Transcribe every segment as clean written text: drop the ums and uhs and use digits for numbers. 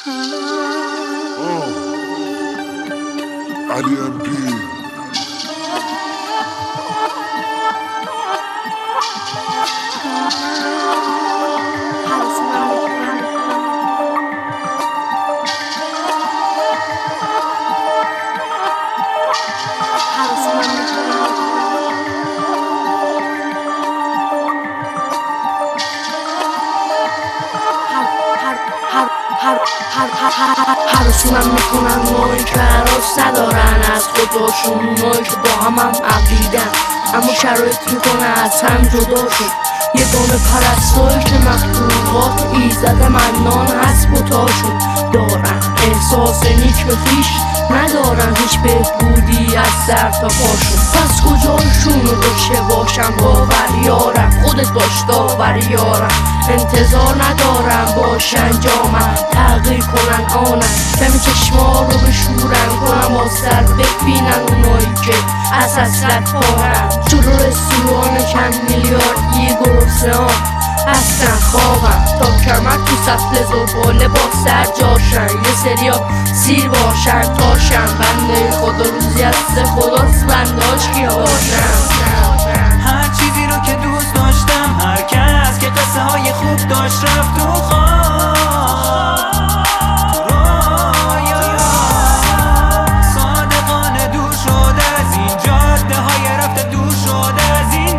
Ali MP. هرسونم میکنن مایی که حراس ندارن از خودشون، مایی که با هم عقیدن اما شرایط میکنه از هم جداشون. یه دانه پرستایی که مخلوقات ایزد منان هست بتاشون دارن، احساس نیک به خویش ندارن، هیچ بهبودی از سر تا پاشون. پس کجاشونو داشته باشم باور یارم، خودت باش داور یارم، انتظار ندارم باشن جامم تغییر کنن آنم، کمی چشما رو بشورن کنم با سر ببینن اونایی که از حسرت پارن. جلو رستوران کم میلیاردی گرسنه‌ام هستن خوابم تا کمر تو سطل زباله با سر جاشن، یه سریا سیر باشن تاشن، بنده خدا روزی از خداست بنداش کی باشن. هر چیزی رو که دوست داشتم، هر کس که قصه های خوب داشت رفت تو خواب صادقانه دور شد از این جاده های رفته، دور شد از این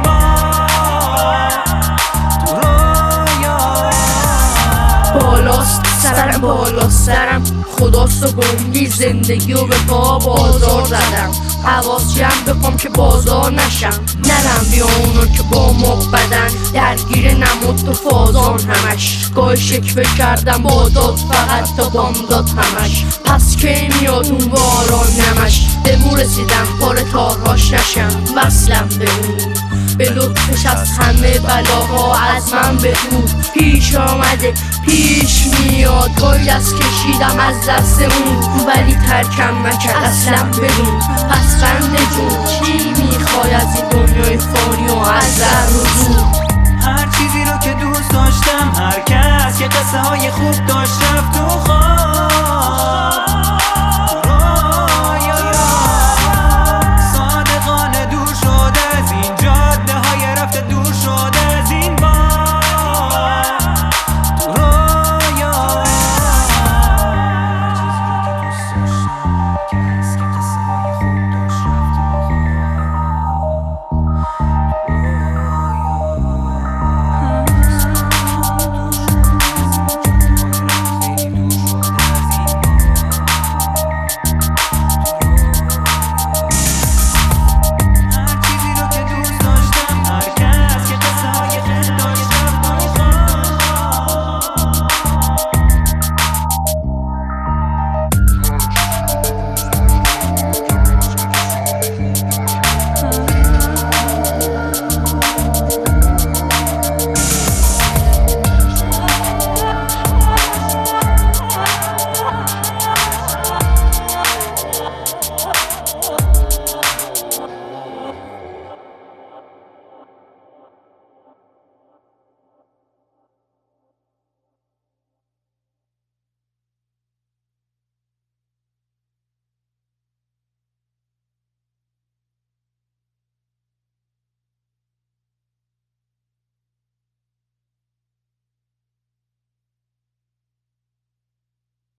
بالاست سرم بالاست سرم خداست و گنگی زندگی رو به پا بازار زدم، حواس جمع بکنم که بازار نشم، نرم بیا اونو که با ما بدن درگیر نمود و فازان همش، گاهی شکوه کردم با داد فقط تا بامداد همش، پس کی میاد اون باران نمش، به مو رسیدم پار تارهاش نشم، وصلم به اون به لطفش از همه بلاها از من به دور پیش آمده پیش میاد، گاهی دست کشیدم از دست اون ولی ترکم نکرد اصلا بدون. پس بنده جون چی میخوای از این دنیای فانی و از زر و زور؟ هر چیزی رو که دوست داشتم، هر کس که قصه های خوب داشت رفت تو